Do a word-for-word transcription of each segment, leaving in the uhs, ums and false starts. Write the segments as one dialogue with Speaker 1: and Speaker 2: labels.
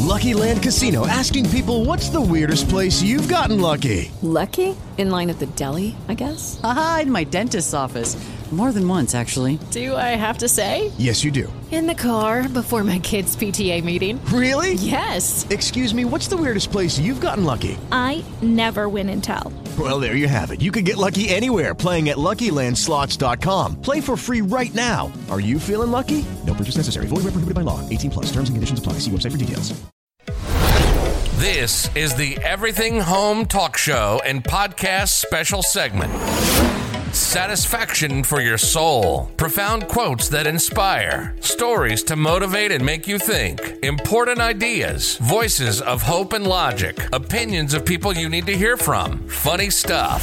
Speaker 1: Lucky Land Casino, asking people, what's the weirdest place you've gotten lucky?
Speaker 2: Lucky? In line at the deli, I guess?
Speaker 3: Aha, in my dentist's office. More than once, actually.
Speaker 2: Do I have to say?
Speaker 1: Yes, you do.
Speaker 2: In the car before my kids' P T A meeting.
Speaker 1: Really?
Speaker 2: Yes.
Speaker 1: Excuse me, what's the weirdest place you've gotten lucky?
Speaker 4: I never win and tell.
Speaker 1: Well, there you have it. You can get lucky anywhere, playing at Lucky Land Slots dot com. Play for free right now. Are you feeling lucky? No purchase necessary. Void where prohibited by law. eighteen plus. Terms and conditions apply. See website for details.
Speaker 5: This is the Everything Home Talk Show and Podcast Special Segment. Satisfaction for your soul. Profound quotes that inspire. Stories to motivate and make you think. Important ideas. Voices of hope and logic. Opinions of people you need to hear from. Funny stuff.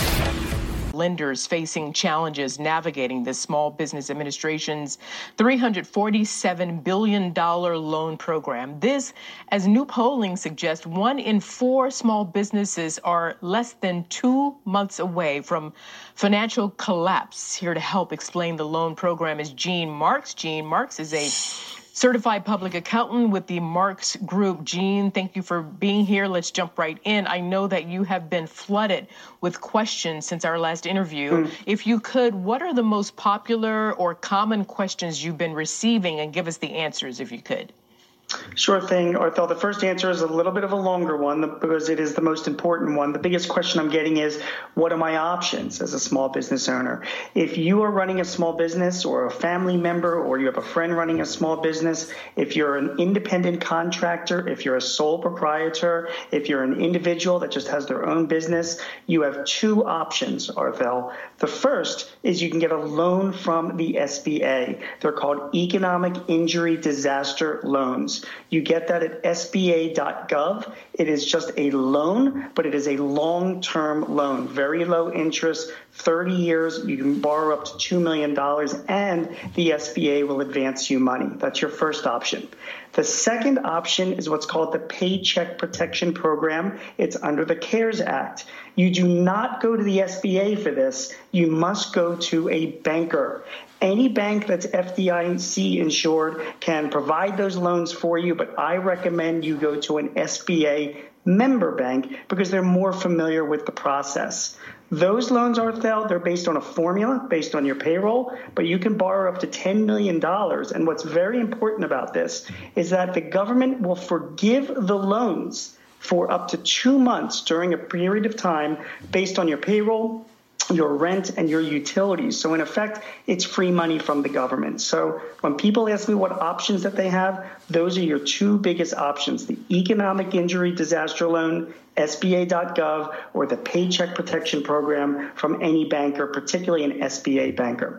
Speaker 6: Lenders facing challenges navigating the Small Business Administration's three hundred forty-seven billion dollars loan program. This, as new polling suggests, one in four small businesses are less than two months away from financial collapse. Here to help explain the loan program is Gene Marks. Gene Marks is a certified public accountant with the Marks Group. Gene, thank you for being here. Let's jump right in. I know that you have been flooded with questions since our last interview. Mm. If you could, what are the most popular or common questions you've been receiving, and give us the answers if you could.
Speaker 7: Sure thing, Arthel. The first answer is a little bit of a longer one because it is the most important one. The biggest question I'm getting is, what are my options as a small business owner? If you are running a small business or a family member or you have a friend running a small business, if you're an independent contractor, if you're a sole proprietor, if you're an individual that just has their own business, you have two options, Arthel. The first is you can get a loan from the S B A. They're called Economic Injury Disaster Loans. You get that at S B A dot gov. It is just a loan, but it is a long-term loan, very low interest, thirty years. You can borrow up to two million dollars, and the S B A will advance you money. That's your first option. The second option is what's called the Paycheck Protection Program. It's under the CARES Act. You do not go to the S B A for this. You must go to a banker. Any bank that's F D I C insured can provide those loans for you, but I recommend you go to an S B A member bank because they're more familiar with the process. Those loans, Arthel, they're based on a formula, based on your payroll, but you can borrow up to ten million dollars. And what's very important about this is that the government will forgive the loans for up to two months during a period of time based on your payroll, your rent, and your utilities. So in effect, it's free money from the government. So when people ask me what options that they have, those are your two biggest options: the Economic Injury Disaster Loan, S B A dot gov, or the Paycheck Protection Program from any banker, particularly an S B A banker.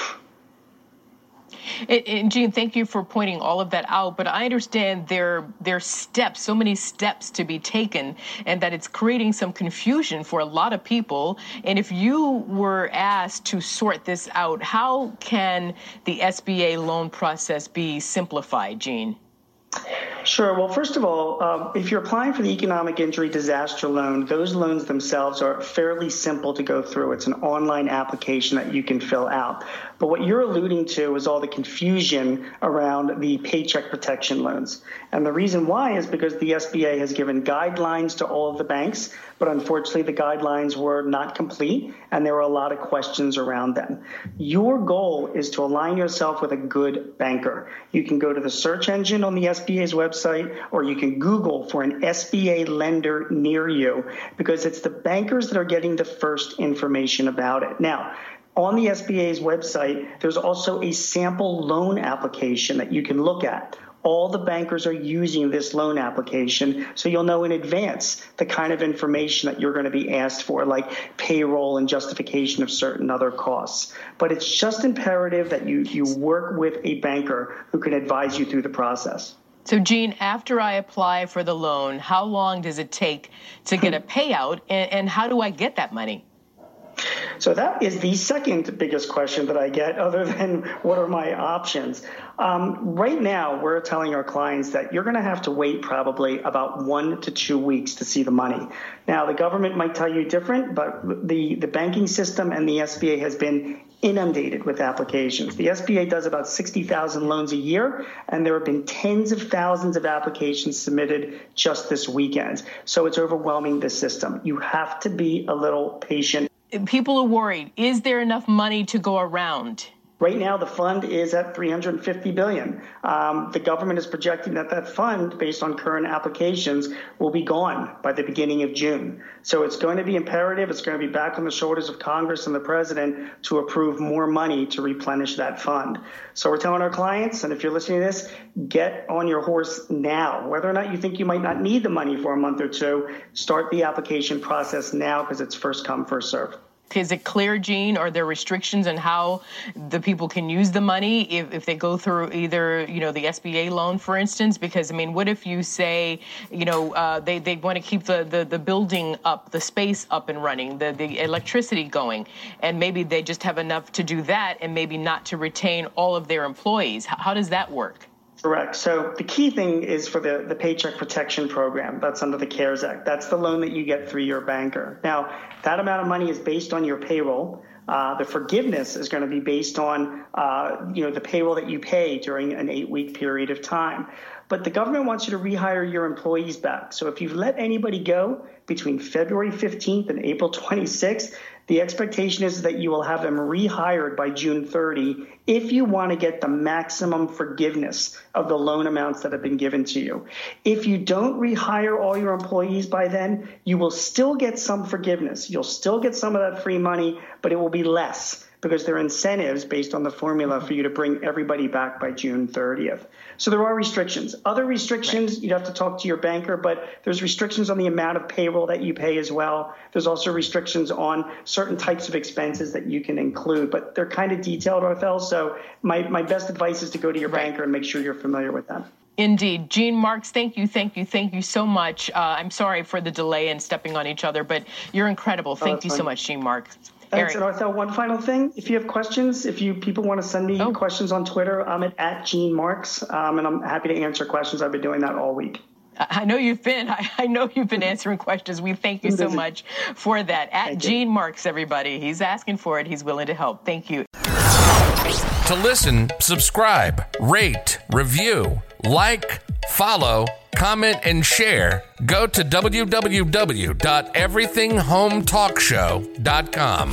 Speaker 6: And, and Gene, thank you for pointing all of that out. But I understand there there are steps, so many steps to be taken, and that it's creating some confusion for a lot of people. And if you were asked to sort this out, how can the S B A loan process be simplified, Gene?
Speaker 7: Sure. Well, first of all, um, if you're applying for the Economic Injury Disaster Loan, those loans themselves are fairly simple to go through. It's an online application that you can fill out. But what you're alluding to is all the confusion around the paycheck protection loans. And the reason why is because the S B A has given guidelines to all of the banks, but unfortunately the guidelines were not complete and there were a lot of questions around them. Your goal is to align yourself with a good banker. You can go to the search engine on the S B A's website, or you can Google for an S B A lender near you, because it's the bankers that are getting the first information about it. Now, on the S B A's website, there's also a sample loan application that you can look at. All the bankers are using this loan application, so you'll know in advance the kind of information that you're going to be asked for, like payroll and justification of certain other costs. But it's just imperative that you, you work with a banker who can advise you through the process.
Speaker 6: So, Gene, after I apply for the loan, how long does it take to get a payout, and, and how do I get that money?
Speaker 7: So that is the second biggest question that I get, other than what are my options. Um, right now, we're telling our clients that you're going to have to wait probably about one to two weeks to see the money. Now, the government might tell you different, but the, the banking system and the S B A has been inundated with applications. The S B A does about sixty thousand loans a year, and there have been tens of thousands of applications submitted just this weekend. So it's overwhelming the system. You have to be a little patient.
Speaker 6: People are worried. Is there enough money to go around?
Speaker 7: Right now, the fund is at three hundred fifty billion dollars. Um, the government is projecting that that fund, based on current applications, will be gone by the beginning of June. So it's going to be imperative. It's going to be back on the shoulders of Congress and the president to approve more money to replenish that fund. So we're telling our clients, and if you're listening to this, get on your horse now. Whether or not you think you might not need the money for a month or two, start the application process now because it's first come, first serve.
Speaker 6: Is it clear, Gene? Are there restrictions on how the people can use the money if, if they go through either, you know, the S B A loan, for instance? Because, I mean, what if you say, you know, uh, they, they want to keep the, the, the building up, the space up and running, the, the electricity going, and maybe they just have enough to do that and maybe not to retain all of their employees? How, how does that work?
Speaker 7: Correct. So the key thing is for the, the Paycheck Protection Program. That's under the CARES Act. That's the loan that you get through your banker. Now, that amount of money is based on your payroll. Uh, the forgiveness is going to be based on, uh, you know, the payroll that you pay during an eight-week period of time. But the government wants you to rehire your employees back. So if you've let anybody go between February fifteenth and April twenty-sixth, the expectation is that you will have them rehired by June thirtieth if you want to get the maximum forgiveness of the loan amounts that have been given to you. If you don't rehire all your employees by then, you will still get some forgiveness. You'll still get some of that free money, but it will be less because there are incentives based on the formula for you to bring everybody back by June thirtieth. So there are restrictions. Other restrictions, right. You'd have to talk to your banker, but there's restrictions on the amount of payroll that you pay as well. There's also restrictions on certain types of expenses that you can include, but they're kind of detailed, Arthel. So my, my best advice is to go to your right. banker and make sure you're familiar with them.
Speaker 6: Indeed. Gene Marks, thank you, thank you, thank you so much. Uh, I'm sorry for the delay in stepping on each other, but you're incredible. Thank oh, you fine. so much, Gene Marks.
Speaker 7: Thanks, and Arthel, one final thing. If you have questions, if you people want to send me oh. questions on Twitter, I'm at, at Gene Marks, um, and I'm happy to answer questions. I've been doing that all week.
Speaker 6: I know you've been. I, I know you've been answering questions. We thank you so much for that. At thank Gene you. Marks, everybody. He's asking for it. He's willing to help. Thank you.
Speaker 5: To listen, subscribe, rate, review, like, follow, comment, and share, go to w w w dot everything home talk show dot com.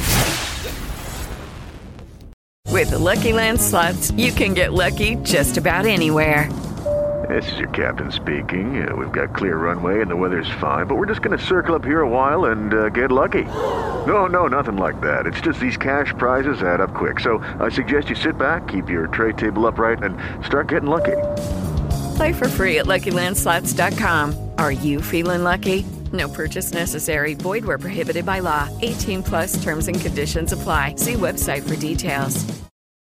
Speaker 8: With the Lucky Land Slots, you can get lucky just about anywhere.
Speaker 9: This is your captain speaking. Uh, we've got clear runway and the weather's fine, but we're just going to circle up here a while and uh, get lucky. No, no, nothing like that. It's just these cash prizes add up quick. So I suggest you sit back, keep your tray table upright, and start getting lucky.
Speaker 8: Play for free at lucky land slots dot com. Are you feeling lucky? No purchase necessary. Void where prohibited by law. eighteen plus terms and conditions apply. See website for details.